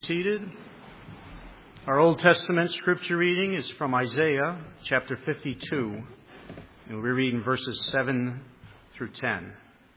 Seated. Our Old Testament scripture reading is from Isaiah chapter 52, and we're reading verses 7 through 10.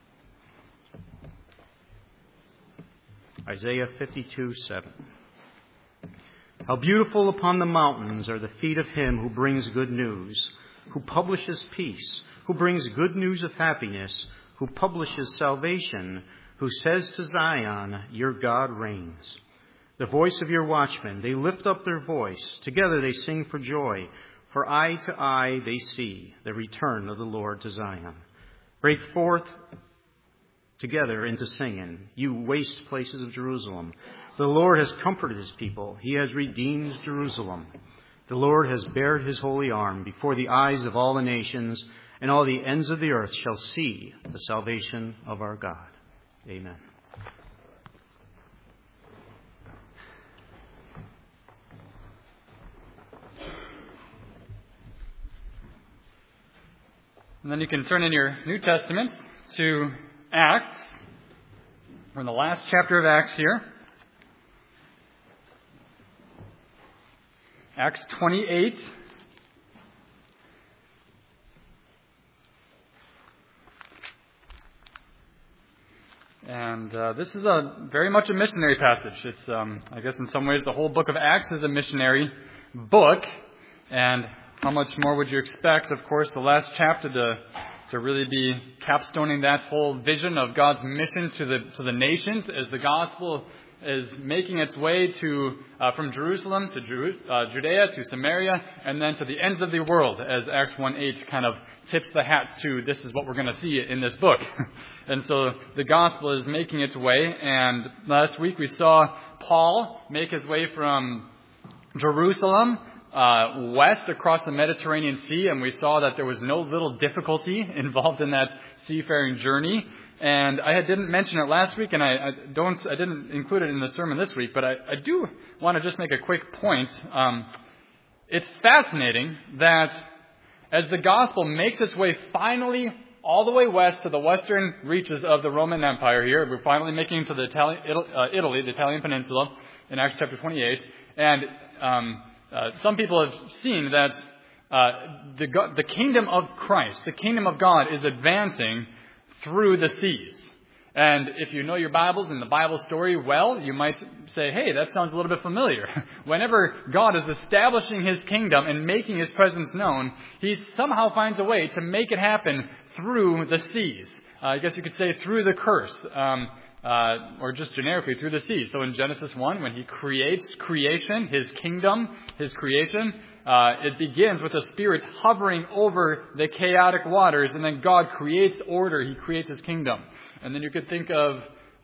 Isaiah 52:7. How beautiful upon the mountains are the feet of him who brings good news, who publishes peace, who brings good news of happiness, who publishes salvation, who says to Zion, your God reigns. The voice of your watchmen, they lift up their voice. Together they sing for joy. For eye to eye they see the return of the Lord to Zion. Break forth together into singing, you waste places of Jerusalem. The Lord has comforted his people. He has redeemed Jerusalem. The Lord has bared his holy arm before the eyes of all the nations, and all the ends of the earth shall see the salvation of our God. Amen. And then you can turn in your New Testament to Acts. We're in the last chapter of Acts here. Acts 28. And this is very much a missionary passage. It's, I guess in some ways, the whole book of Acts is a missionary book. And how much more would you expect, of course, the last chapter to really be capstoning that whole vision of God's mission to the nations as the gospel is making its way to from Jerusalem to Judea to Samaria and then to the ends of the world, as Acts 1:8 kind of tips the hat to this is what we're going to see in this book. And so the gospel is making its way, and last week we saw Paul make his way from Jerusalem west across the Mediterranean Sea, and we saw that there was no little difficulty involved in that seafaring journey. And I didn't mention it last week, and I didn't include it in the sermon this week, but I do want to just make a quick point. It's fascinating that as the gospel makes its way finally all the way west to the western reaches of the Roman Empire here, we're finally making it to the Italy, the Italian peninsula, in Acts chapter 28, and some people have seen that the kingdom of Christ, the kingdom of God, is advancing through the seas. And if you know your Bibles and the Bible story well, you might say, hey, that sounds a little bit familiar. Whenever God is establishing his kingdom and making his presence known, he somehow finds a way to make it happen through the seas. I guess you could say through the curse. Or just generically through the sea. So in Genesis 1, when he creates creation, his kingdom, his creation, it begins with the Spirit hovering over the chaotic waters, and then God creates order. He creates his kingdom. And then you could think of,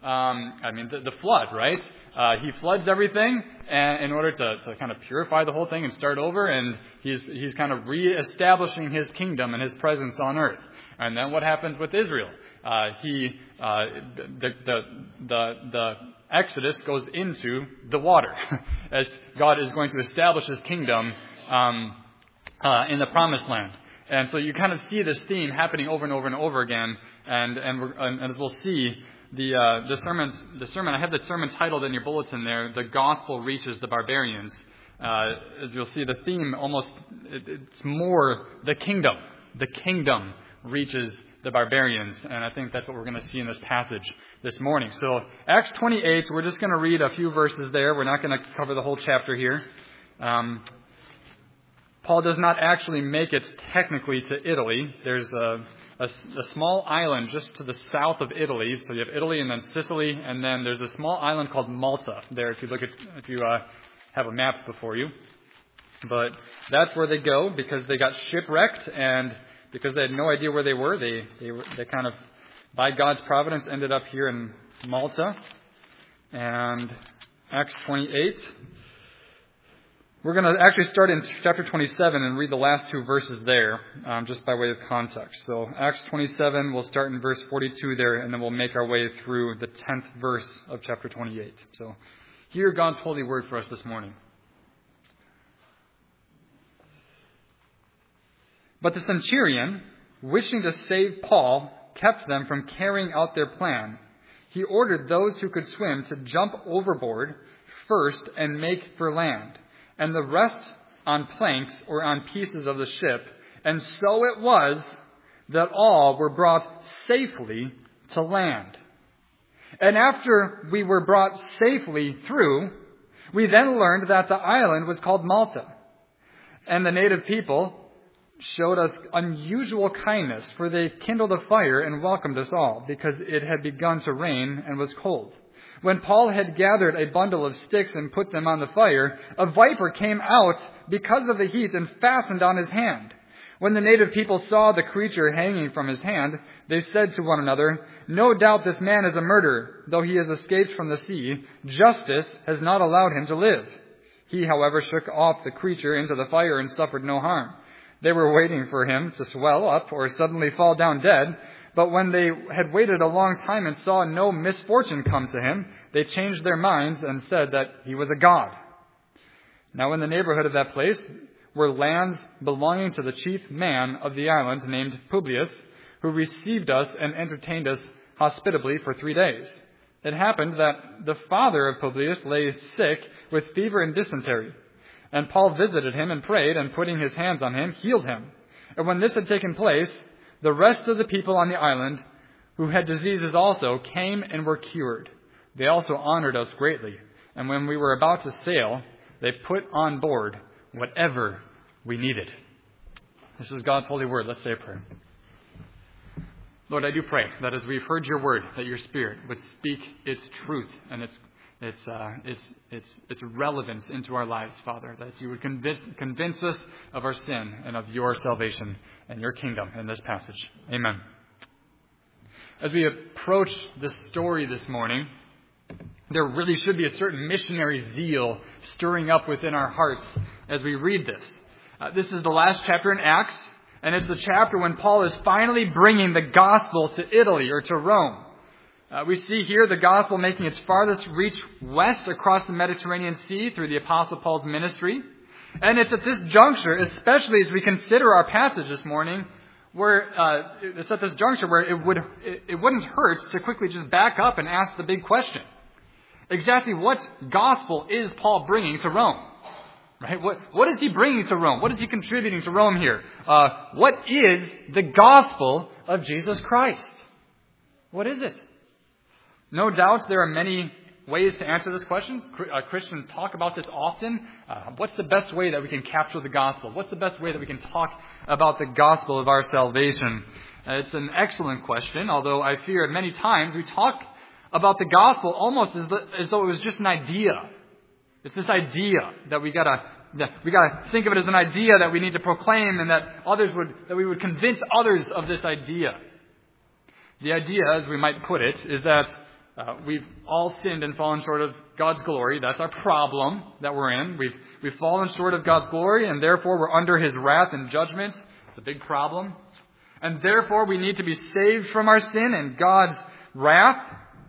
the flood, right? He floods everything in order to kind of purify the whole thing and start over, and he's kind of reestablishing his kingdom and his presence on earth. And then what happens with Israel? The Exodus goes into the water as God is going to establish his kingdom in the Promised Land. And so you kind of see this theme happening over and over and over again. And as we'll see, the sermon I have the sermon titled in your bulletin there, "The Gospel Reaches the Barbarians." As you'll see, the theme it's more the kingdom. The kingdom reaches the barbarians, and I think that's what we're going to see in this passage this morning. So Acts 28, we're just going to read a few verses there. We're not going to cover the whole chapter here. Paul does not actually make it technically to Italy. There's a small island just to the south of Italy. So you have Italy and then Sicily, and then there's a small island called Malta there if you have a map before you. But that's where they go because they got shipwrecked, and because they had no idea where they were, they kind of, by God's providence, ended up here in Malta. And Acts 28. We're going to actually start in chapter 27 and read the last two verses there, just by way of context. So Acts 27, we'll start in verse 42 there, and then we'll make our way through the 10th verse of chapter 28. So hear God's holy word for us this morning. But the centurion, wishing to save Paul, kept them from carrying out their plan. He ordered those who could swim to jump overboard, first and make for land, and the rest on planks or on pieces of the ship. And so it was that all were brought safely to land. And after we were brought safely through, we then learned that the island was called Malta. And the native people showed us unusual kindness, for they kindled a fire and welcomed us all, because it had begun to rain and was cold. When Paul had gathered a bundle of sticks and put them on the fire, a viper came out because of the heat and fastened on his hand. When the native people saw the creature hanging from his hand, they said to one another, "No doubt this man is a murderer, though he has escaped from the sea. Justice has not allowed him to live." He, however, shook off the creature into the fire and suffered no harm. They were waiting for him to swell up or suddenly fall down dead. But when they had waited a long time and saw no misfortune come to him, they changed their minds and said that he was a god. Now in the neighborhood of that place were lands belonging to the chief man of the island, named Publius, who received us and entertained us hospitably for 3 days. It happened that the father of Publius lay sick with fever and dysentery. And Paul visited him and prayed, and putting his hands on him, healed him. And when this had taken place, the rest of the people on the island, who had diseases also, came and were cured. They also honored us greatly. And when we were about to sail, they put on board whatever we needed. This is God's holy word. Let's say a prayer. Lord, I do pray that as we've heard your word, that your Spirit would speak its truth and its relevance into our lives, Father, that you would convince us of our sin and of your salvation and your kingdom in this passage. Amen. As we approach this story this morning, there really should be a certain missionary zeal stirring up within our hearts as we read this. This is the last chapter in Acts, and it's the chapter when Paul is finally bringing the gospel to Italy or to Rome. We see here the gospel making its farthest reach west across the Mediterranean Sea through the Apostle Paul's ministry. And it's at this juncture, especially as we consider our passage this morning, where it's at this juncture where it wouldn't hurt to quickly just back up and ask the big question. Exactly what gospel is Paul bringing to Rome? Right? What is he bringing to Rome? What is he contributing to Rome here? What is the gospel of Jesus Christ? What is it? No doubt there are many ways to answer this question. Christians talk about this often. What's the best way that we can capture the gospel? What's the best way that we can talk about the gospel of our salvation? It's an excellent question, although I fear many times we talk about the gospel almost as though it was just an idea. It's this idea that we gotta think of it as an idea that we need to proclaim, and that we would convince others of this idea. The idea, as we might put it, is that we've all sinned and fallen short of God's glory. That's our problem that we're in. We've fallen short of God's glory, and therefore we're under His wrath and judgment. It's a big problem. And therefore we need to be saved from our sin and God's wrath.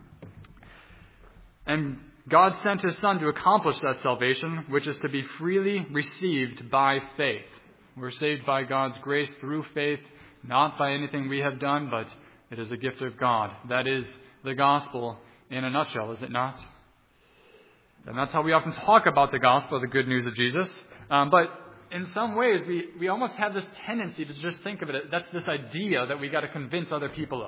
And God sent His Son to accomplish that salvation, which is to be freely received by faith. We're saved by God's grace through faith, not by anything we have done, but it is a gift of God. That is the gospel in a nutshell, is it not? And that's how we often talk about the gospel, the good news of Jesus. But in some ways, we almost have this tendency to just think of it, that's this idea that we got to convince other people of.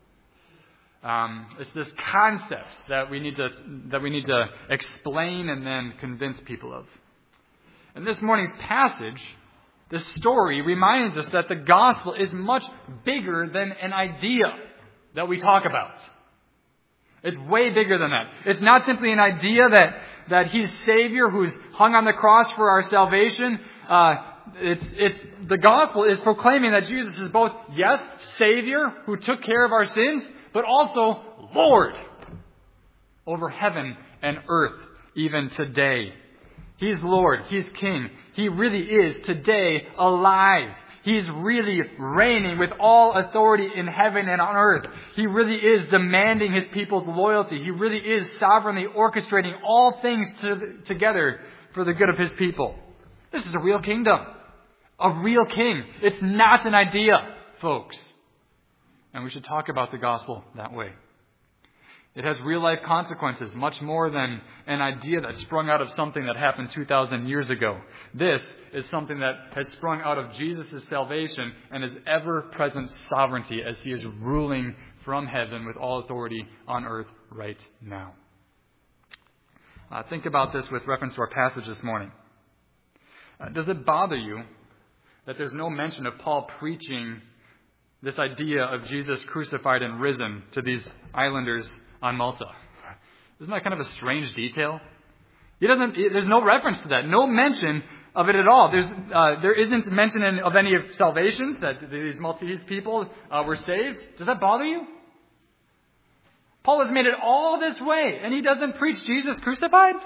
It's this concept that we need to explain and then convince people of. In this morning's passage, the story reminds us that the gospel is much bigger than an idea that we talk about. It's way bigger than that. It's not simply an idea that He's Savior who's hung on the cross for our salvation. The gospel is proclaiming that Jesus is both, yes, Savior who took care of our sins, but also Lord over heaven and earth, even today. He's Lord. He's King. He really is today alive. He's really reigning with all authority in heaven and on earth. He really is demanding His people's loyalty. He really is sovereignly orchestrating all things together for the good of His people. This is a real kingdom. A real king. It's not an idea, folks. And we should talk about the gospel that way. It has real-life consequences, much more than an idea that sprung out of something that happened 2,000 years ago. This is something that has sprung out of Jesus' salvation and His ever-present sovereignty as He is ruling from heaven with all authority on earth right now. Think about this with reference to our passage this morning. Does it bother you that there's no mention of Paul preaching this idea of Jesus crucified and risen to these islanders on Malta? Isn't that kind of a strange detail? There's no reference to that, no mention of it at all. There isn't mention of any of salvations, that these Maltese people were saved. Does that bother you? Paul has made it all this way, and he doesn't preach Jesus crucified?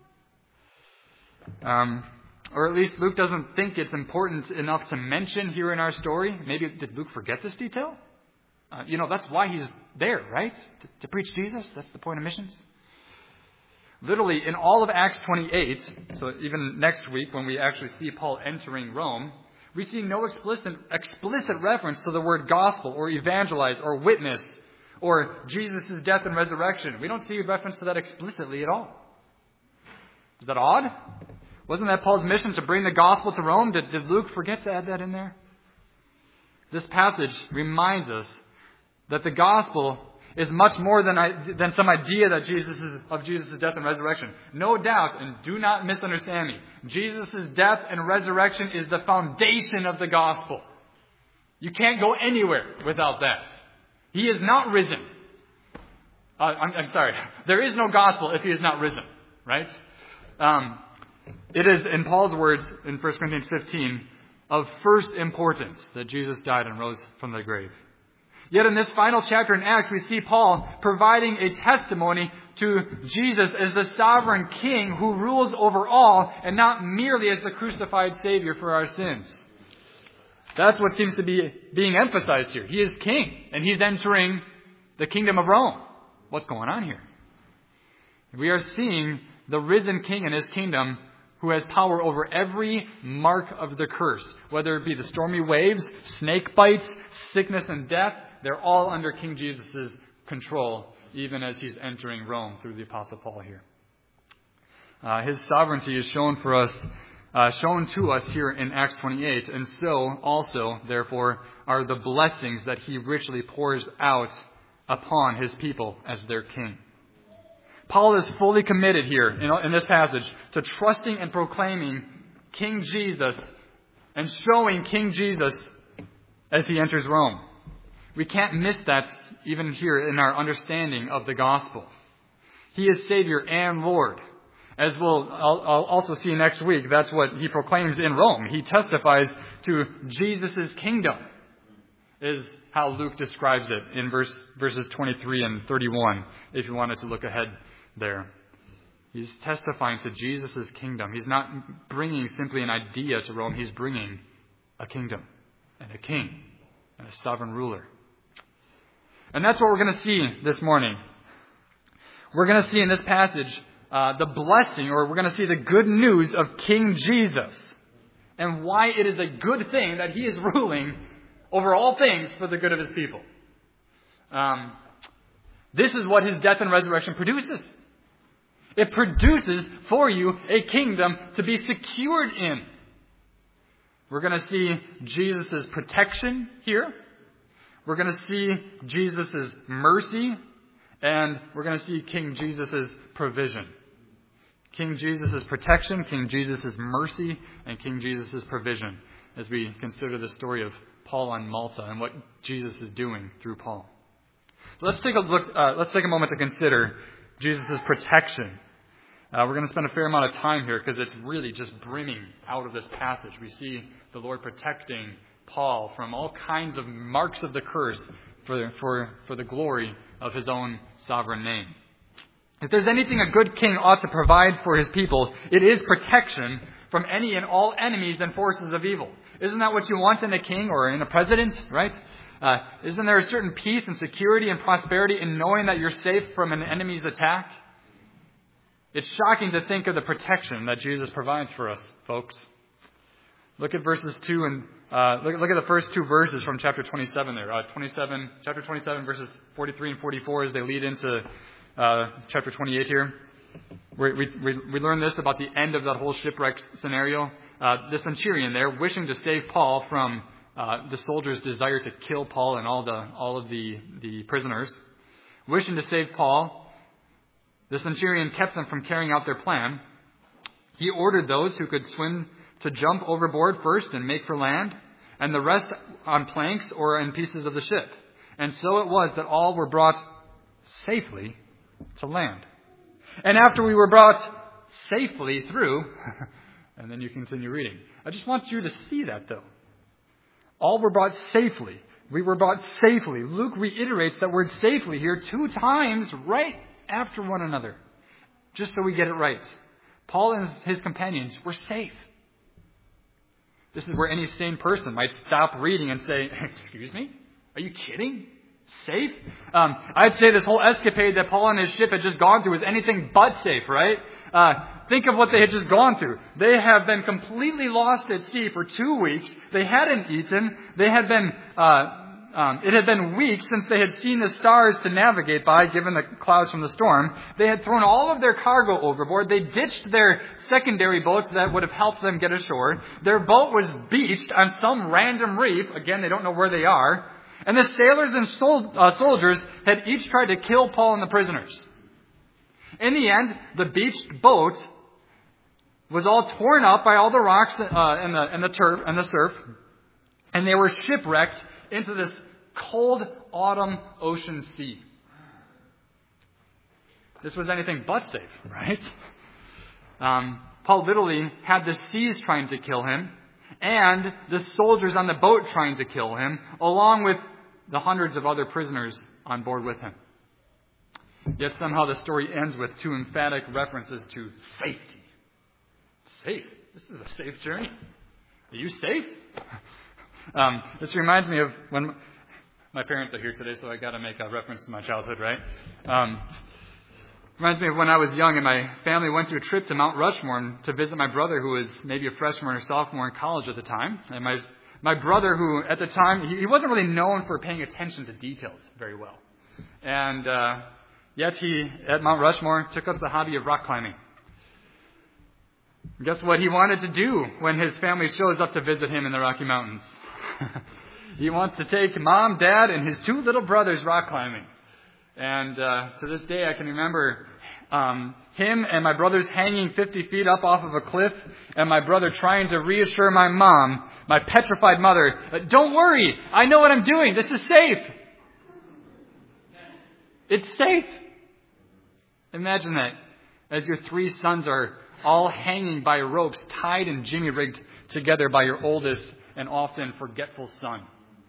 Or at least Luke doesn't think it's important enough to mention here in our story. Maybe did Luke forget this detail? That's why he's there, right? To preach Jesus. That's the point of missions. Literally, in all of Acts 28, so even next week when we actually see Paul entering Rome, we see no explicit reference to the word gospel or evangelize or witness or Jesus' death and resurrection. We don't see a reference to that explicitly at all. Is that odd? Wasn't that Paul's mission to bring the gospel to Rome? Did Luke forget to add that in there? This passage reminds us that the gospel is much more than some idea that of Jesus' death and resurrection. No doubt, and do not misunderstand me, Jesus' death and resurrection is the foundation of the gospel. You can't go anywhere without that. He is not risen. I'm sorry. There is no gospel if He is not risen, right? It is, in Paul's words in 1 Corinthians 15, of first importance that Jesus died and rose from the grave. Yet in this final chapter in Acts, we see Paul providing a testimony to Jesus as the sovereign King who rules over all and not merely as the crucified Savior for our sins. That's what seems to be being emphasized here. He is King, and He's entering the kingdom of Rome. What's going on here? We are seeing the risen King in His kingdom who has power over every mark of the curse, whether it be the stormy waves, snake bites, sickness and death. They're all under King Jesus' control, even as He's entering Rome through the Apostle Paul here. His sovereignty is shown to us here in Acts 28, and so also, therefore, are the blessings that He richly pours out upon His people as their King. Paul is fully committed here in this passage to trusting and proclaiming King Jesus and showing King Jesus as He enters Rome. We can't miss that even here in our understanding of the gospel. He is Savior and Lord. As I'll also see next week, that's what He proclaims in Rome. He testifies to Jesus' kingdom, is how Luke describes it in verses 23 and 31, if you wanted to look ahead there. He's testifying to Jesus' kingdom. He's not bringing simply an idea to Rome. He's bringing a kingdom and a king and a sovereign ruler. And that's what we're going to see this morning. We're going to see in this passage the blessing, or we're going to see the good news of King Jesus and why it is a good thing that He is ruling over all things for the good of His people. This is what His death and resurrection produces. It produces for you a kingdom to be secured in. We're going to see Jesus' protection here. We're going to see Jesus' mercy. And we're going to see King Jesus' provision. King Jesus' protection, King Jesus' mercy, and King Jesus' provision as we consider the story of Paul on Malta and what Jesus is doing through Paul. So let's take a look. Let's take a moment to consider Jesus' protection. We're going to spend a fair amount of time here because it's really just brimming out of this passage. We see the Lord protecting Paul from all kinds of marks of the curse for the glory of His own sovereign name. If there's anything a good king ought to provide for his people, it is protection from any and all enemies and forces of evil. Isn't that what you want in a king or in a president, right? Isn't there a certain peace and security and prosperity in knowing that you're safe from an enemy's attack? It's shocking to think of the protection that Jesus provides for us, folks. Look at verses 2 and look at the first two verses from chapter 27 there. Chapter 27, verses 43 and 44 as they lead into chapter 28 here. We learn this about the end of that whole shipwreck scenario. The centurion there, wishing to save Paul from the soldiers' desire to kill Paul and all of the prisoners, wishing to save Paul, the centurion kept them from carrying out their plan. He ordered those who could swim to jump overboard first and make for land, and the rest on planks or in pieces of the ship. And so it was that all were brought safely to land. And after we were brought safely through, and then you continue reading. I just want you to see that, though. All were brought safely. We were brought safely. Luke reiterates that word safely here 2 times right after one another, just so we get it right. Paul and his companions were safe. This is where any sane person might stop reading and say, excuse me? Are you kidding? Safe? I'd say this whole escapade that Paul and his ship had just gone through was anything but safe, right? Think of what they had just gone through. They have been completely lost at sea for 2 weeks. They hadn't eaten. They had been, it had been weeks since they had seen the stars to navigate by, given the clouds from the storm. They had thrown all of their cargo overboard. They ditched their secondary boats that would have helped them get ashore. Their boat was beached on some random reef. Again, they don't know where they are. And the sailors and soldiers had each tried to kill Paul and the prisoners. In the end, the beached boat was all torn up by all the rocks and the surf, and they were shipwrecked into this cold autumn ocean sea. This was anything but safe, right? Paul literally had the seas trying to kill him, and the soldiers on the boat trying to kill him, along with the hundreds of other prisoners on board with him. Yet somehow the story ends with 2 emphatic references to safety. Safe? This is a safe journey. Are you safe? This reminds me of when my parents are here today, so I got to make a reference to my childhood, right? Reminds me of when I was young and my family went to a trip to Mount Rushmore to visit my brother, who was maybe a freshman or sophomore in college at the time. And my brother, who at the time, he wasn't really known for paying attention to details very well. And yet he, at Mount Rushmore, took up the hobby of rock climbing. Guess what he wanted to do when his family shows up to visit him in the Rocky Mountains? He wants to take Mom, Dad, and his 2 little brothers rock climbing. And to this day, I can remember him and my brothers hanging 50 feet up off of a cliff, and my brother trying to reassure my mom, my petrified mother, don't worry, I know what I'm doing. This is safe. It's safe. Imagine that as your 3 sons are all hanging by ropes, tied and jimmy-rigged together by your oldest and often forgetful son.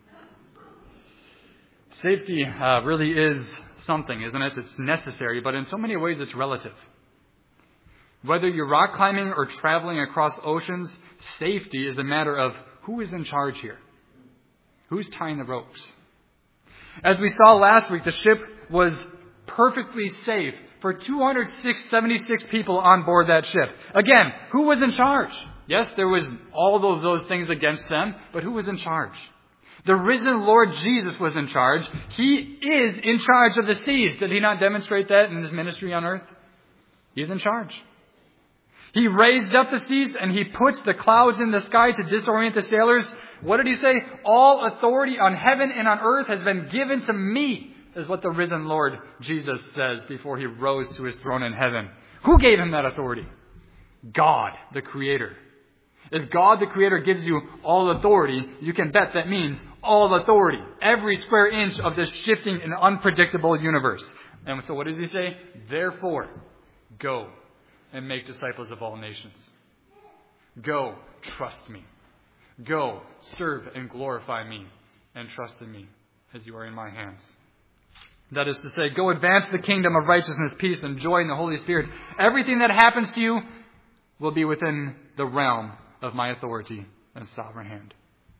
Safety really is something, isn't it? It's necessary, but in so many ways it's relative. Whether you're rock climbing or traveling across oceans, safety is a matter of who is in charge here. Who's tying the ropes? As we saw last week, the ship was perfectly safe for 276 people on board that ship. Again, who was in charge? Yes, there was all of those things against them, but who was in charge? The risen Lord Jesus was in charge. He is in charge of the seas. Did he not demonstrate that in his ministry on earth? He's in charge. He raised up the seas and he puts the clouds in the sky to disorient the sailors. What did he say? All authority on heaven and on earth has been given to me, is what the risen Lord Jesus says before he rose to his throne in heaven. Who gave him that authority? God, the Creator. If God, the Creator, gives you all authority, you can bet that means all authority. Every square inch of this shifting and unpredictable universe. And so what does he say? Therefore, go and make disciples of all nations. Go, trust me. Go, serve and glorify me, and trust in me as you are in my hands. That is to say, go advance the kingdom of righteousness, peace, and joy in the Holy Spirit. Everything that happens to you will be within the realm of my authority and sovereign hand.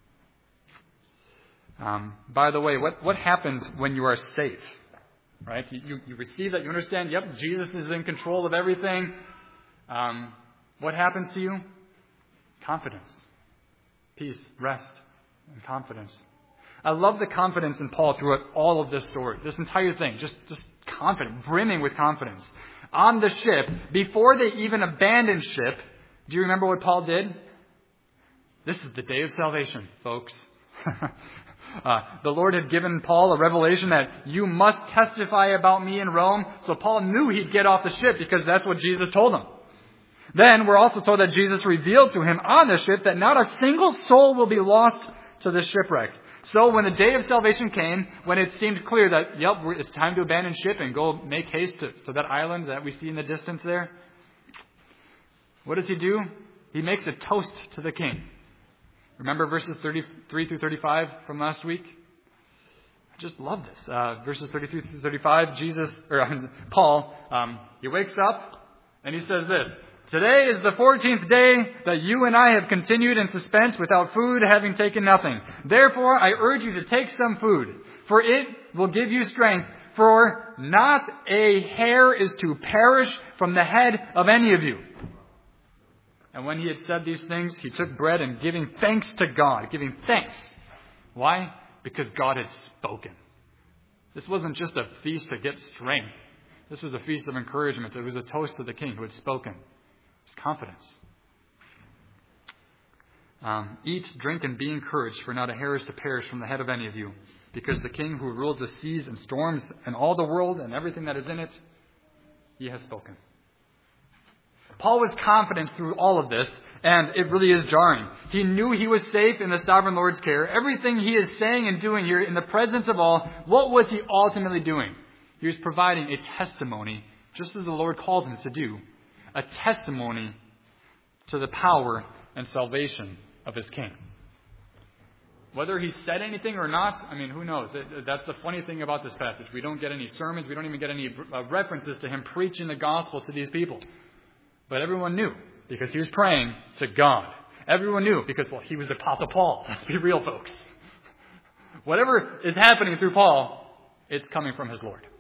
By the way, what happens when you are safe? Right? You receive that, you understand, yep, Jesus is in control of everything. What happens to you? Confidence. Peace, rest, and confidence. I love the confidence in Paul throughout all of this story, this entire thing. Just confident, brimming with confidence. On the ship, before they even abandoned ship, do you remember what Paul did? This is the day of salvation, folks. The Lord had given Paul a revelation that you must testify about me in Rome. So Paul knew he'd get off the ship because that's what Jesus told him. Then we're also told that Jesus revealed to him on the ship that not a single soul will be lost to the shipwreck. So when the day of salvation came, when it seemed clear that, it's time to abandon ship and go make haste to that island that we see in the distance there, what does he do? He makes a toast to the king. Remember verses 33 through 35 from last week? I just love this. Verses 33 through 35, Paul, he wakes up and he says this: "Today is the 14th day that you and I have continued in suspense without food, having taken nothing. Therefore, I urge you to take some food, for it will give you strength. For not a hair is to perish from the head of any of you." And when he had said these things, he took bread and giving thanks to God. Giving thanks. Why? Because God had spoken. This wasn't just a feast to get strength. This was a feast of encouragement. It was a toast to the king who had spoken. It's confidence. Eat, drink, and be encouraged, for not a hair is to perish from the head of any of you. Because the king who rules the seas and storms and all the world and everything that is in it, he has spoken. Paul was confident through all of this, and it really is jarring. He knew he was safe in the sovereign Lord's care. Everything he is saying and doing here in the presence of all, what was he ultimately doing? He was providing a testimony, just as the Lord called him to do, a testimony to the power and salvation of his king. Whether he said anything or not, who knows? That's the funny thing about this passage. We don't get any sermons. We don't even get any references to him preaching the gospel to these people. But everyone knew, because he was praying to God. Everyone knew, because, he was the Apostle Paul. Let's be real, folks. Whatever is happening through Paul, it's coming from his Lord.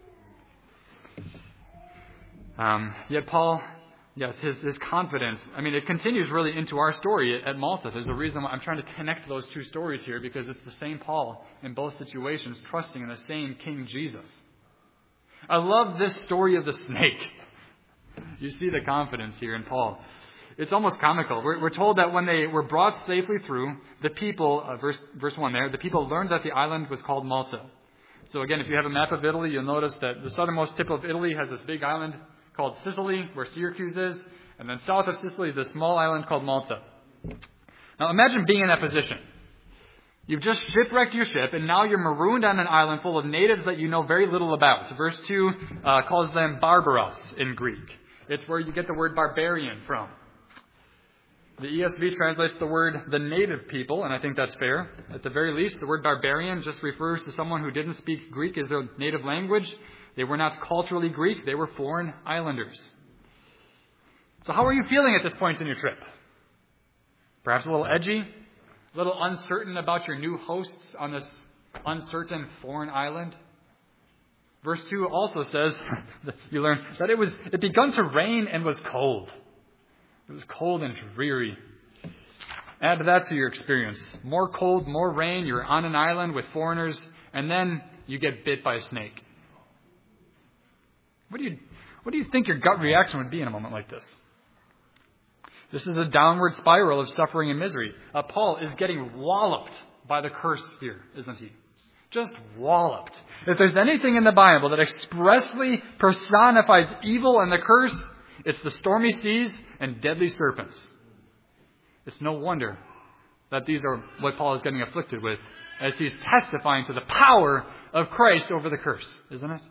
Yet Paul, yes, his confidence, it continues really into our story at Malta. There's a reason why I'm trying to connect those two stories here, because it's the same Paul in both situations, trusting in the same King Jesus. I love this story of the snake. You see the confidence here in Paul. It's almost comical. We're told that when they were brought safely through, the people, verse 1 there, the people learned that the island was called Malta. So again, if you have a map of Italy, you'll notice that the southernmost tip of Italy has this big island called Sicily, where Syracuse is. And then south of Sicily is this small island called Malta. Now imagine being in that position. You've just shipwrecked your ship, and now you're marooned on an island full of natives that you know very little about. So verse 2 calls them barbaros in Greek. It's where you get the word barbarian from. The ESV translates the word the native people, and I think that's fair. At the very least, the word barbarian just refers to someone who didn't speak Greek as their native language. They were not culturally Greek. They were foreign islanders. So how are you feeling at this point in your trip? Perhaps a little edgy? A little uncertain about your new hosts on this uncertain foreign island? Verse 2 also says, you learn, that it begun to rain and was cold. It was cold and dreary. Add that to your experience. More cold, more rain, you're on an island with foreigners, and then you get bit by a snake. What do you think your gut reaction would be in a moment like this? This is a downward spiral of suffering and misery. Paul is getting walloped by the curse here, isn't he? Just walloped. If there's anything in the Bible that expressly personifies evil and the curse, it's the stormy seas and deadly serpents. It's no wonder that these are what Paul is getting afflicted with as he's testifying to the power of Christ over the curse, isn't it?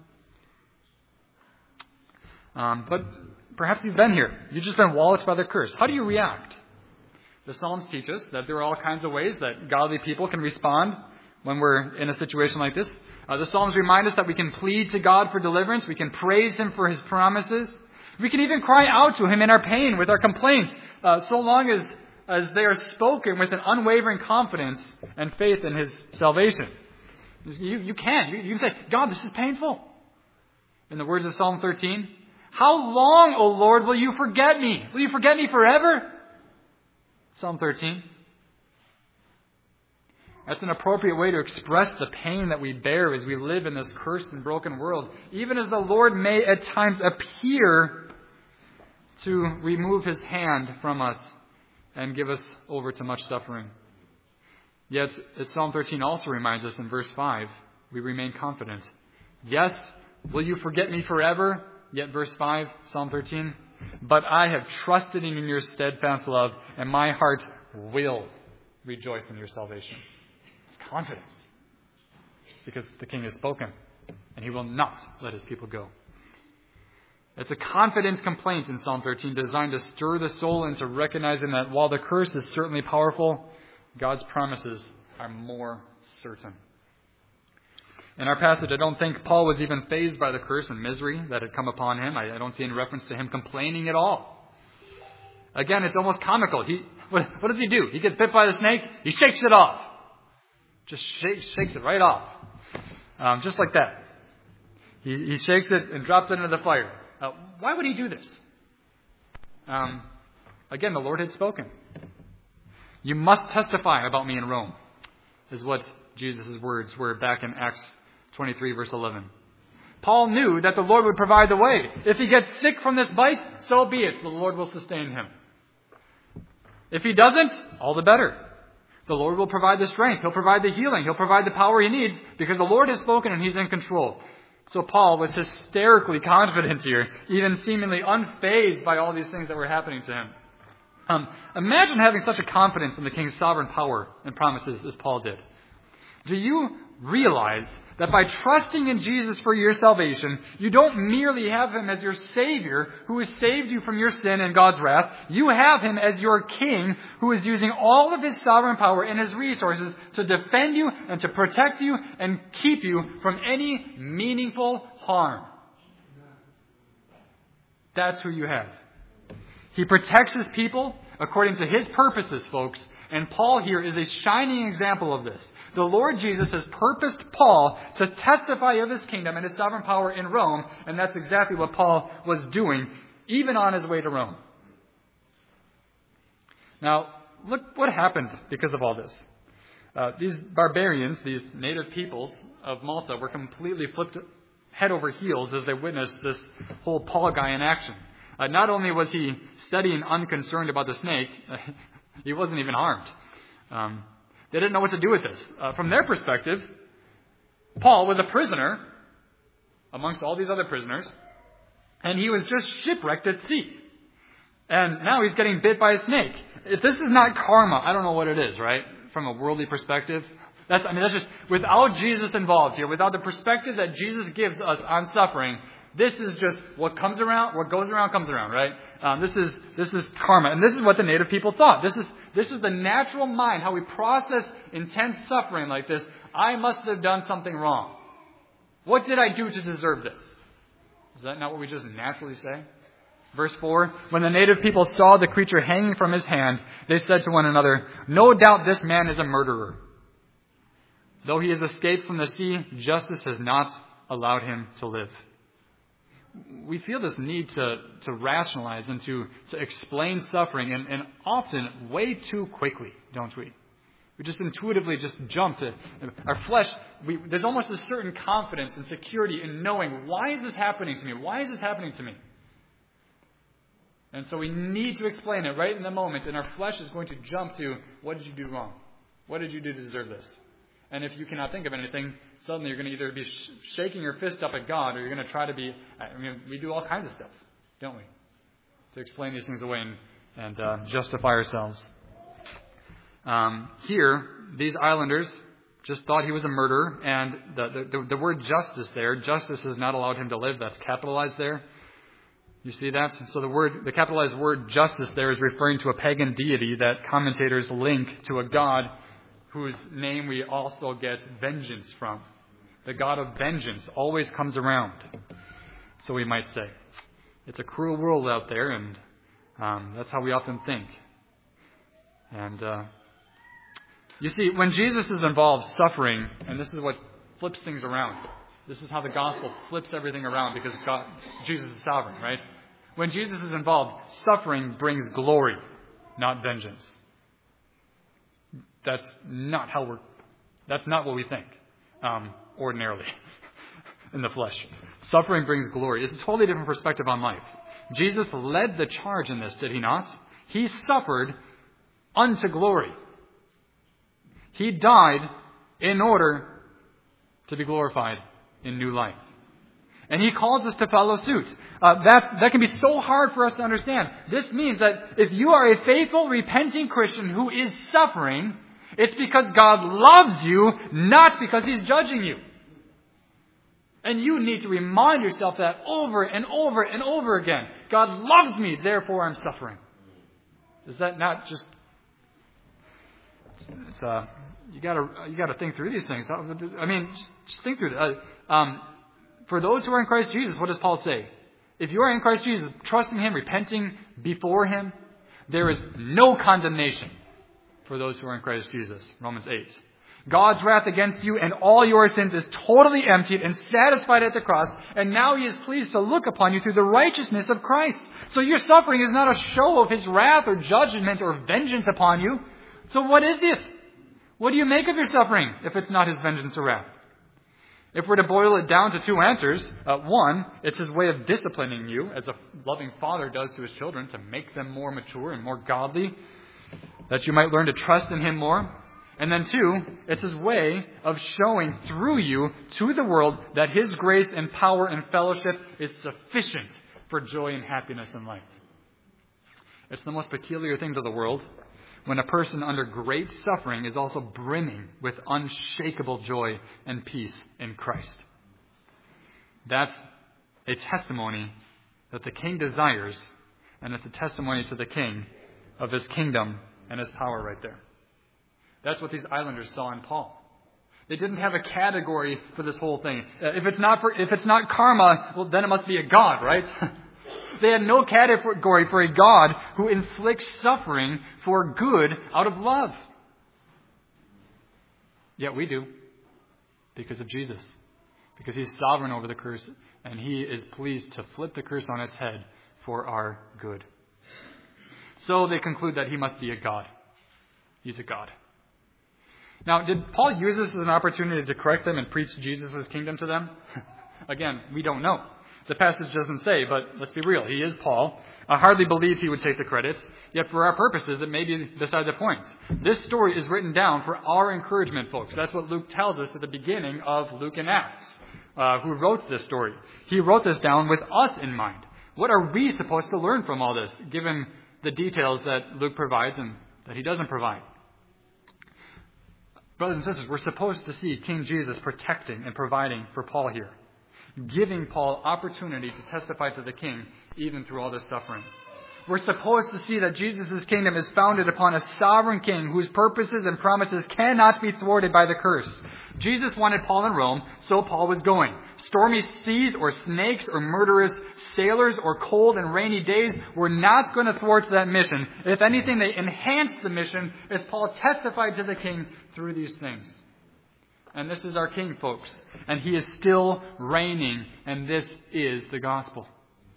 But perhaps you've been here. You've just been walloped by the curse. How do you react? The Psalms teach us that there are all kinds of ways that godly people can respond when we're in a situation like this. The Psalms remind us that we can plead to God for deliverance. We can praise Him for His promises. We can even cry out to Him in our pain with our complaints, so long as they are spoken with an unwavering confidence and faith in His salvation. You can say, God, this is painful. In the words of Psalm 13, how long, O Lord, will you forget me? Will you forget me forever? Psalm 13. That's an appropriate way to express the pain that we bear as we live in this cursed and broken world, even as the Lord may at times appear to remove His hand from us and give us over to much suffering. Yet, as Psalm 13 also reminds us in verse 5, we remain confident. Yes, will you forget me forever? Yet verse 5, Psalm 13, but I have trusted in your steadfast love, and my heart will rejoice in your salvation. It's confidence. Because the King has spoken, and He will not let His people go. It's a confidence complaint in Psalm 13 designed to stir the soul into recognizing that while the curse is certainly powerful, God's promises are more certain. In our passage, I don't think Paul was even fazed by the curse and misery that had come upon him. I don't see any reference to him complaining at all. Again, it's almost comical. What does he do? He gets bit by the snake. He shakes it off. Just shakes it right off. Just like that. He shakes it and drops it into the fire. Why would he do this? Again, the Lord had spoken. You must testify about me in Rome, is what Jesus' words were back in Acts 23, verse 11. Paul knew that the Lord would provide the way. If he gets sick from this bite, so be it. The Lord will sustain him. If he doesn't, all the better. The Lord will provide the strength. He'll provide the healing. He'll provide the power he needs because the Lord has spoken and He's in control. So Paul was hysterically confident here, even seemingly unfazed by all these things that were happening to him. Imagine having such a confidence in the King's sovereign power and promises as Paul did. Do you realize that by trusting in Jesus for your salvation, you don't merely have Him as your Savior who has saved you from your sin and God's wrath. You have Him as your King who is using all of His sovereign power and His resources to defend you and to protect you and keep you from any meaningful harm. That's who you have. He protects His people according to His purposes, folks. And Paul here is a shining example of this. The Lord Jesus has purposed Paul to testify of His kingdom and His sovereign power in Rome, and that's exactly what Paul was doing, even on his way to Rome. Now, look what happened because of all this. These barbarians, these native peoples of Malta, were completely flipped head over heels as they witnessed this whole Paul guy in action. Not only was he steady and unconcerned about the snake, he wasn't even harmed. They didn't know what to do with this. From their perspective, Paul was a prisoner amongst all these other prisoners, and he was just shipwrecked at sea. And now he's getting bit by a snake. If this is not karma, I don't know what it is, right? From a worldly perspective. That's just, without Jesus involved here, without the perspective that Jesus gives us on suffering, this is just what comes around, what goes around comes around, right? This is karma. And this is what the native people thought. This is the natural mind, how we process intense suffering like this. I must have done something wrong. What did I do to deserve this? Is that not what we just naturally say? Verse 4, when the native people saw the creature hanging from his hand, they said to one another, no doubt this man is a murderer. Though he has escaped from the sea, justice has not allowed him to live. We feel this need to rationalize and to explain suffering, and often way too quickly, don't we? We just intuitively just jump to our flesh. There's almost a certain confidence and security in knowing, why is this happening to me? Why is this happening to me? And so we need to explain it right in the moment, and our flesh is going to jump to, what did you do wrong? What did you do to deserve this? And if you cannot think of anything, suddenly you're going to either be shaking your fist up at God, or you're going to try to be, we do all kinds of stuff, don't we? To explain these things away and justify ourselves. Here, these islanders just thought he was a murderer, and the word justice there, justice has not allowed him to live. That's capitalized there. You see that? So the capitalized word justice there is referring to a pagan deity that commentators link to a god whose name we also get vengeance from. The God of vengeance always comes around, so we might say. It's a cruel world out there, and that's how we often think. And you see, when Jesus is involved, suffering, and this is what flips things around. This is how the gospel flips everything around, because Jesus is sovereign, right? When Jesus is involved, suffering brings glory, not vengeance. That's not how we're That's not what we think ordinarily in the flesh. Suffering brings glory. It's a totally different perspective on life. Jesus led the charge in this, did he not? He suffered unto glory. He died in order to be glorified in new life. And he calls us to follow suit. That can be so hard for us to understand. This means that if you are a faithful, repenting Christian who is suffering, it's because God loves you, not because He's judging you. And you need to remind yourself that over and over and over again. God loves me, therefore I'm suffering. Is that not just... You gotta think through these things. I mean, just think through it. For those who are in Christ Jesus, what does Paul say? If you are in Christ Jesus, trusting Him, repenting before Him, there is no condemnation for those who are in Christ Jesus. Romans 8. God's wrath against you and all your sins is totally emptied and satisfied at the cross, and now He is pleased to look upon you through the righteousness of Christ. So your suffering is not a show of His wrath or judgment or vengeance upon you. So what is it? What do you make of your suffering if it's not His vengeance or wrath? If we're to boil it down to two answers, one, it's His way of disciplining you, as a loving father does to his children, to make them more mature and more godly, that you might learn to trust in Him more. And then two, it's His way of showing through you to the world that His grace and power and fellowship is sufficient for joy and happiness in life. It's the most peculiar thing to the world when a person under great suffering is also brimming with unshakable joy and peace in Christ. That's a testimony that the King desires, and it's a testimony to the King of His kingdom and His power right there. That's what these islanders saw in Paul. They didn't have a category for this whole thing. If it's not karma, well, then it must be a God, right? They had no category for a God who inflicts suffering for good out of love. Yet we do, because of Jesus. Because He's sovereign over the curse, and He is pleased to flip the curse on its head for our good. So they conclude that He must be a God. He's a God. Now, did Paul use this as an opportunity to correct them and preach Jesus' kingdom to them? Again, we don't know. The passage doesn't say, but let's be real. He is Paul. I hardly believe he would take the credit. Yet for our purposes, it may be beside the point. This story is written down for our encouragement, folks. That's what Luke tells us at the beginning of Luke and Acts, who wrote this story. He wrote this down with us in mind. What are we supposed to learn from all this, given the details that Luke provides and that he doesn't provide? Brothers and sisters, we're supposed to see King Jesus protecting and providing for Paul here, giving Paul opportunity to testify to the King even through all this suffering. We're supposed to see that Jesus' kingdom is founded upon a sovereign King whose purposes and promises cannot be thwarted by the curse. Jesus wanted Paul in Rome, so Paul was going. Stormy seas or snakes or murderous sailors or cold and rainy days were not going to thwart that mission. If anything, they enhanced the mission as Paul testified to the King through these things. And this is our King, folks. And He is still reigning. And this is the gospel.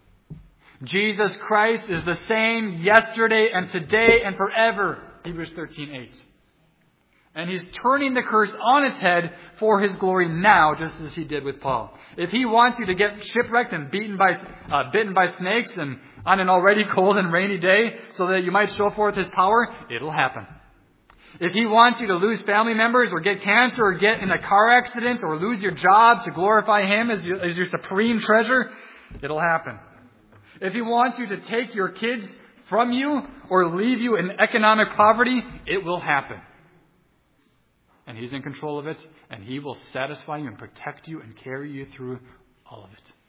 Jesus Christ is the same yesterday and today and forever. Hebrews 13:8. And He's turning the curse on its head for His glory now, just as He did with Paul. If He wants you to get shipwrecked and bitten by snakes and on an already cold and rainy day so that you might show forth His power, it'll happen. If He wants you to lose family members or get cancer or get in a car accident or lose your job to glorify Him as your supreme treasure, it'll happen. If He wants you to take your kids from you or leave you in economic poverty, it will happen. And He's in control of it, and He will satisfy you and protect you and carry you through all of it.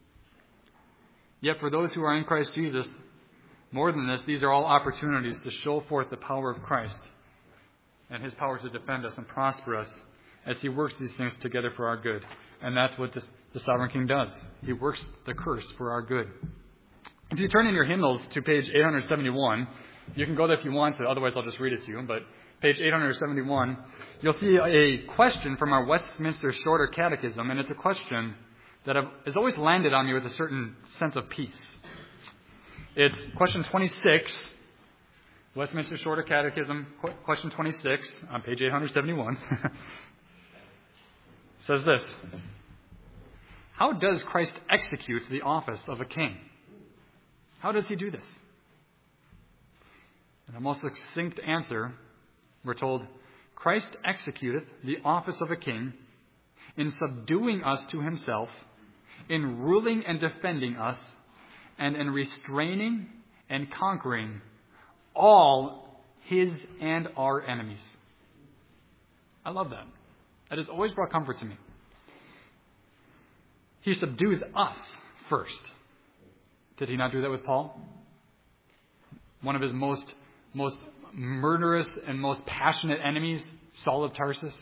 Yet for those who are in Christ Jesus, more than this, these are all opportunities to show forth the power of Christ and His power to defend us and prosper us as He works these things together for our good. And that's what the Sovereign King does. He works the curse for our good. If you turn in your hymnals to page 871, you can go there if you want to, otherwise I'll just read it to you. But page 871, you'll see a question from our Westminster Shorter Catechism, and it's a question that has always landed on me with a certain sense of peace. It's question 26, Westminster Shorter Catechism, question 26, on page 871. says this: how does Christ execute the office of a king? How does he do this? In a most succinct answer, we're told, Christ executeth the office of a king in subduing us to himself, in ruling and defending us, and in restraining and conquering all his and our enemies. I love that. That has always brought comfort to me. He subdues us first. Did he not do that with Paul? One of his most murderous and most passionate enemies, Saul of Tarsus.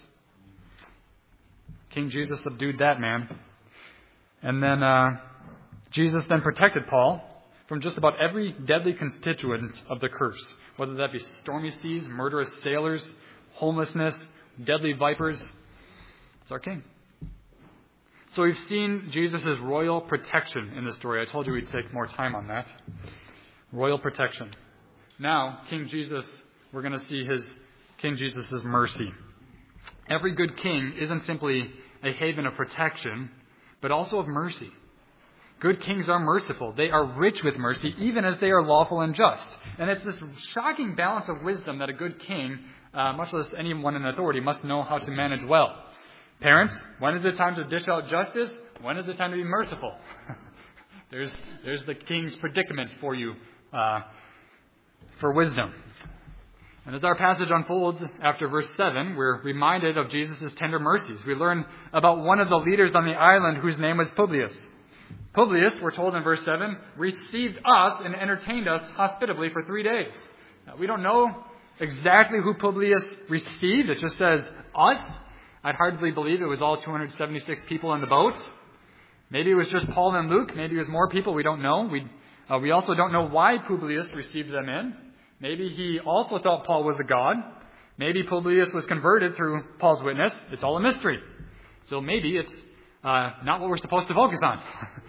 King Jesus subdued that man. And then Jesus then protected Paul from just about every deadly constituent of the curse, whether that be stormy seas, murderous sailors, homelessness, deadly vipers. It's our king. So we've seen Jesus' royal protection in this story. I told you we'd take more time on that. Royal protection. Now, King Jesus, we're going to see King Jesus' mercy. Every good king isn't simply a haven of protection, but also of mercy. Good kings are merciful. They are rich with mercy, even as they are lawful and just. And it's this shocking balance of wisdom that a good king, much less anyone in authority, must know how to manage well. Parents, when is it time to dish out justice? When is it time to be merciful? There's the king's predicament for you, for wisdom. And as our passage unfolds after verse 7, we're reminded of Jesus' tender mercies. We learn about one of the leaders on the island whose name was Publius. Publius, we're told in verse 7, received us and entertained us hospitably for 3 days. Now, we don't know exactly who Publius received. It just says us. I'd hardly believe it was all 276 people in the boat. Maybe it was just Paul and Luke. Maybe it was more people. We don't know. We also don't know why Publius received them in. Maybe he also thought Paul was a god. Maybe Publius was converted through Paul's witness. It's all a mystery. So maybe it's not what we're supposed to focus on.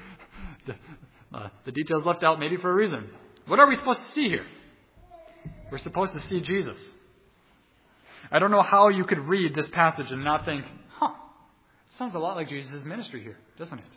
The details left out maybe for a reason. What are we supposed to see here? We're supposed to see Jesus. I don't know how you could read this passage and not think, it sounds a lot like Jesus' ministry here, doesn't it?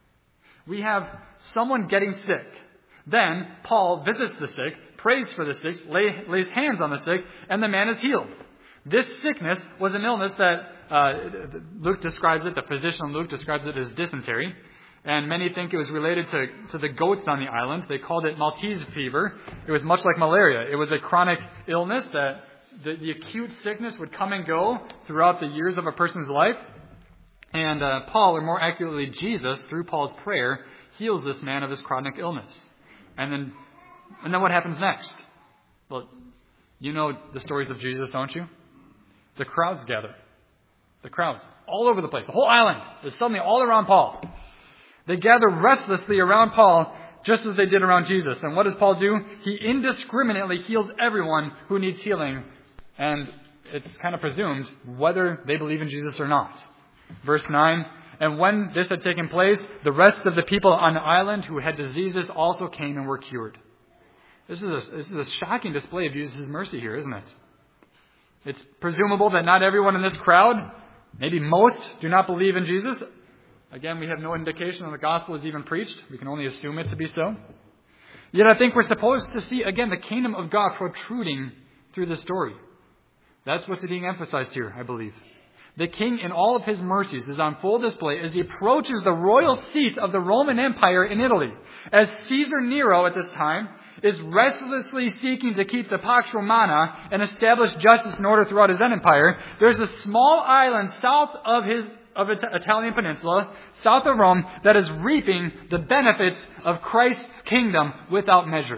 We have someone getting sick. Then Paul visits the sick, prays for the sick, lays hands on the sick, and the man is healed. This sickness was an illness that Luke describes it, the physician Luke describes it as dysentery. And many think it was related to the goats on the island. They called it Maltese fever. It was much like malaria. It was a chronic illness that the acute sickness would come and go throughout the years of a person's life. And Paul, or more accurately Jesus, through Paul's prayer, heals this man of his chronic illness. And then what happens next? Well, you know the stories of Jesus, don't you? The crowds gather. The crowds. All over the place. The whole island is suddenly all around Paul. They gather restlessly around Paul, just as they did around Jesus. And what does Paul do? He indiscriminately heals everyone who needs healing. And it's kind of presumed whether they believe in Jesus or not. Verse 9, and when this had taken place, the rest of the people on the island who had diseases also came and were cured. This is a shocking display of Jesus' mercy here, isn't it? It's presumable that not everyone in this crowd, maybe most, do not believe in Jesus. Again, we have no indication that the gospel is even preached. We can only assume it to be so. Yet I think we're supposed to see, again, the kingdom of God protruding through the story. That's what's being emphasized here, I believe. The king, in all of his mercies, is on full display as he approaches the royal seat of the Roman Empire in Italy. As Caesar Nero at this time is restlessly seeking to keep the Pax Romana and establish justice and order throughout his empire, there's a small island south of Italian peninsula, south of Rome, that is reaping the benefits of Christ's kingdom without measure.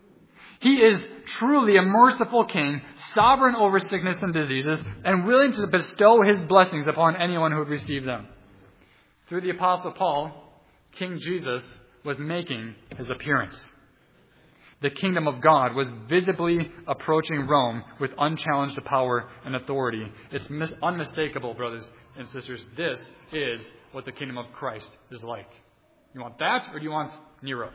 He is truly a merciful king, sovereign over sickness and diseases, and willing to bestow his blessings upon anyone who would receive them. Through the Apostle Paul, King Jesus was making his appearance. The kingdom of God was visibly approaching Rome with unchallenged power and authority. It's unmistakable, brothers and sisters. This is what the kingdom of Christ is like. You want that, or do you want Nero?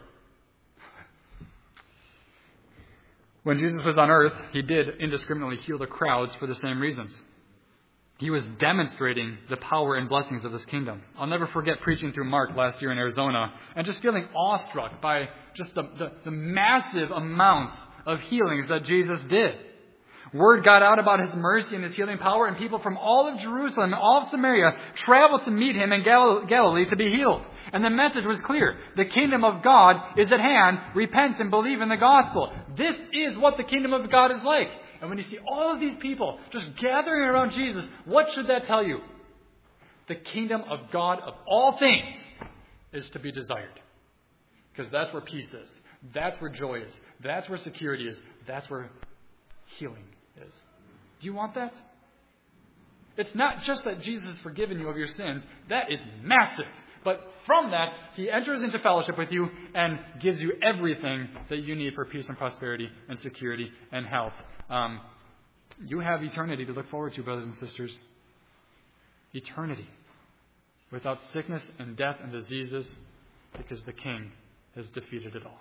When Jesus was on earth, he did indiscriminately heal the crowds for the same reasons. He was demonstrating the power and blessings of His kingdom. I'll never forget preaching through Mark last year in Arizona and just feeling awestruck by just the massive amounts of healings that Jesus did. Word got out about His mercy and His healing power, and people from all of Jerusalem and all of Samaria traveled to meet Him in Galilee to be healed. And the message was clear. The kingdom of God is at hand. Repent and believe in the gospel. This is what the kingdom of God is like. And when you see all of these people just gathering around Jesus, what should that tell you? The kingdom of God of all things is to be desired. Because that's where peace is. That's where joy is. That's where security is. That's where healing is. Do you want that? It's not just that Jesus has forgiven you of your sins. That is massive. But from that, He enters into fellowship with you and gives you everything that you need for peace and prosperity and security and health. You have eternity to look forward to, brothers and sisters. Eternity. Without sickness and death and diseases, because the King has defeated it all.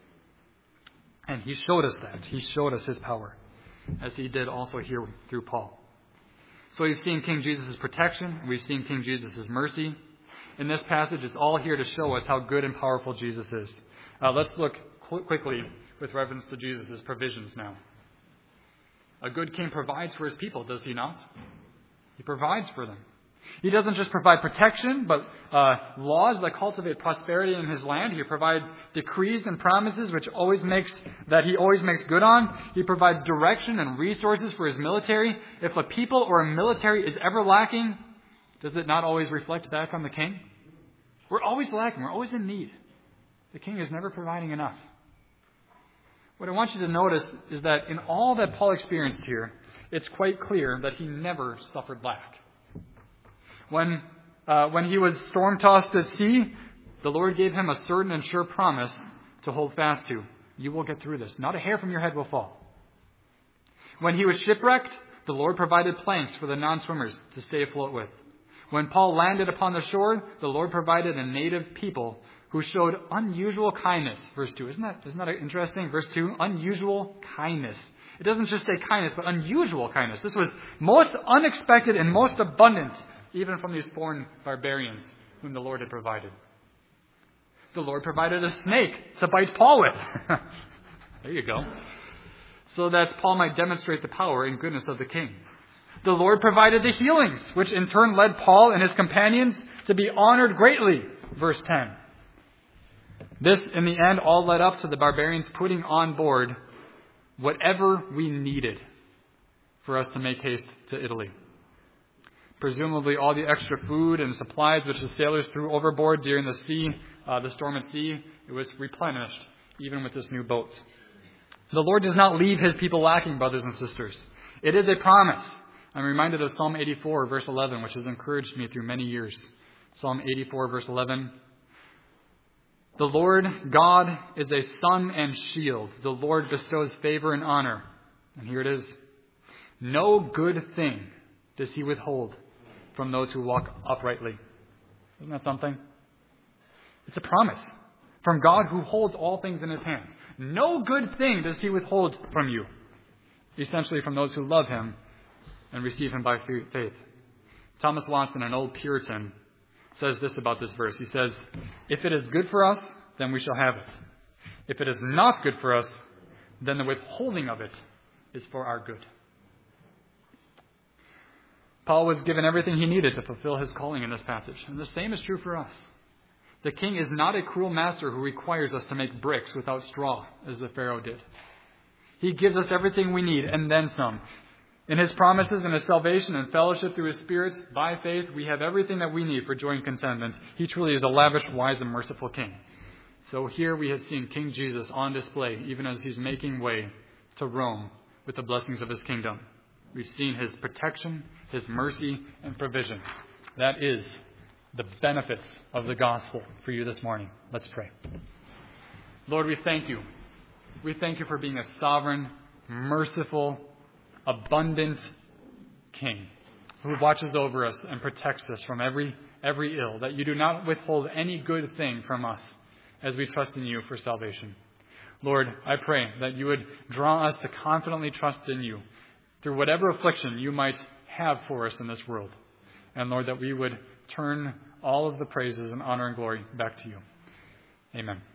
And He showed us that. He showed us His power, as He did also here through Paul. So we've seen King Jesus' protection. We've seen King Jesus' mercy. In this passage, it's all here to show us how good and powerful Jesus is. Let's look quickly with reference to Jesus' provisions now. A good king provides for his people, does he not? He provides for them. He doesn't just provide protection, but laws that cultivate prosperity in his land. He provides decrees and promises which he always makes good on. He provides direction and resources for his military. If a people or a military is ever lacking, does it not always reflect back on the king? We're always lacking. We're always in need. The king is never providing enough. What I want you to notice is that in all that Paul experienced here, it's quite clear that he never suffered lack. When he was storm-tossed at sea, the Lord gave him a certain and sure promise to hold fast to. You will get through this. Not a hair from your head will fall. When he was shipwrecked, the Lord provided planks for the non-swimmers to stay afloat with. When Paul landed upon the shore, the Lord provided a native people who showed unusual kindness. Verse 2. Isn't that interesting? Verse 2, unusual kindness. It doesn't just say kindness, but unusual kindness. This was most unexpected and most abundant, even from these foreign barbarians whom the Lord had provided. The Lord provided a snake to bite Paul with. There you go. So that Paul might demonstrate the power and goodness of the king. The Lord provided the healings, which in turn led Paul and his companions to be honored greatly. Verse 10. This, in the end, all led up to the barbarians putting on board whatever we needed for us to make haste to Italy. Presumably all the extra food and supplies which the sailors threw overboard during the storm at sea, it was replenished even with this new boat. The Lord does not leave His people lacking, brothers and sisters. It is a promise. I'm reminded of Psalm 84, verse 11, which has encouraged me through many years. Psalm 84, verse 11. The Lord God is a sun and shield. The Lord bestows favor and honor. And here it is. No good thing does He withhold from those who walk uprightly. Isn't that something? It's a promise from God who holds all things in His hands. No good thing does He withhold from you. Essentially from those who love Him and receive Him by faith. Thomas Watson, an old Puritan, says this about this verse. He says, if it is good for us, then we shall have it. If it is not good for us, then the withholding of it is for our good. Paul was given everything he needed to fulfill his calling in this passage. And the same is true for us. The king is not a cruel master who requires us to make bricks without straw, as the Pharaoh did. He gives us everything we need and then some. In His promises and His salvation and fellowship through His Spirit, by faith, we have everything that we need for joy and contentment. He truly is a lavish, wise, and merciful King. So here we have seen King Jesus on display, even as He's making way to Rome with the blessings of His kingdom. We've seen His protection, His mercy, and provision. That is the benefits of the gospel for you this morning. Let's pray. Lord, we thank You. We thank You for being a sovereign, merciful, abundant King who watches over us and protects us from every ill, that You do not withhold any good thing from us as we trust in You for salvation. Lord, I pray that You would draw us to confidently trust in You through whatever affliction You might have for us in this world. And Lord, that we would turn all of the praises and honor and glory back to you. Amen.